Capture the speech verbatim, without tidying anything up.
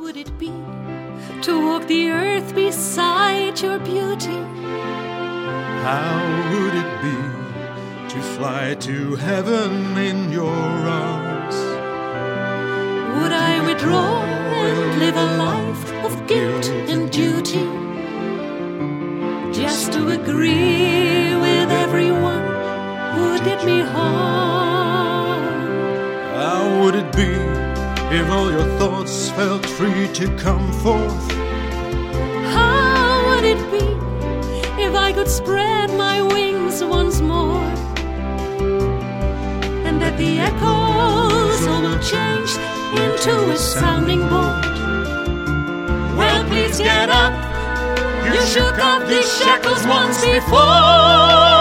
would it be to walk the earth beside your beauty? How would it be to fly to heaven in your arms? Would I withdraw and live a life of guilt and duty, just to agree with everyone who did me harm? How would it be if all your thoughts felt free to come forth? How would it be if I could spread my wings once more, and that the echoes all will change into a sounding board? Well, please get up. You shook off these shackles once before.